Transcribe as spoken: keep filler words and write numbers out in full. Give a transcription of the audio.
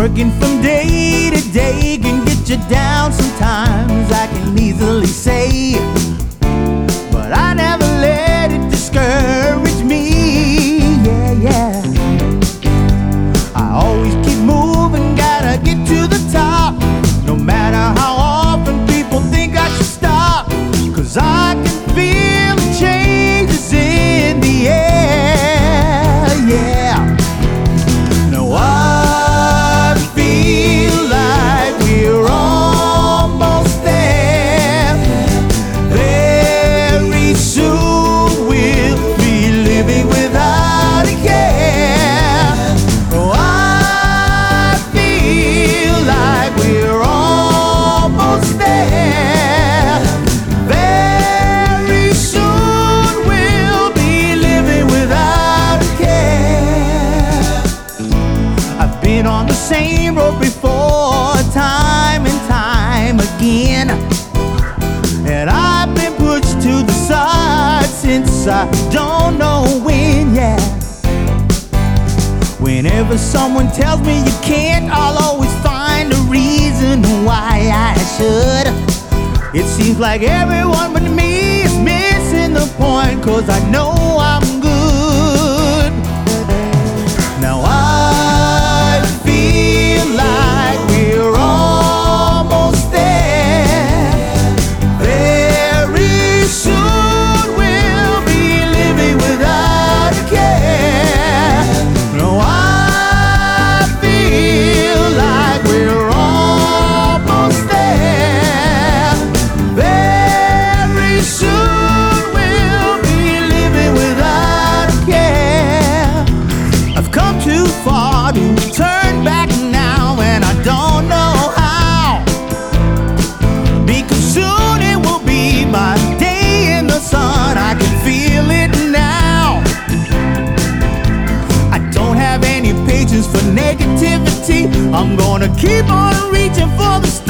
Working from day to day can get you down sometimes, I can easily say. But I never let it discourage me, yeah, yeah. I always keep moving, gotta get to the top. No matter how often people think I should stop, 'cause I can feel the changes in the air, yeah. Now I feel like we're almost there. Very soon we'll be living without a care. Oh, I feel like we're almost there. Very soon we'll be living without a care. I've been on the same road before, time and time again, and I've been pushed to the side since I don't know when, yeah. Whenever someone tells me you can't, I'll always find a reason why I should. It seems like everyone but me is missing the point, 'cause I know I'm good. Now I feel like we're almost there. Very soon we'll be living without a care. No, I feel like we're almost there. Very soon we'll be living without a care. I've come too far to turn back now, and I don't know how, because soon it will be my day in the sun. I can feel it now. I don't have any patience for negativity. I'm gonna keep on reaching for the stars.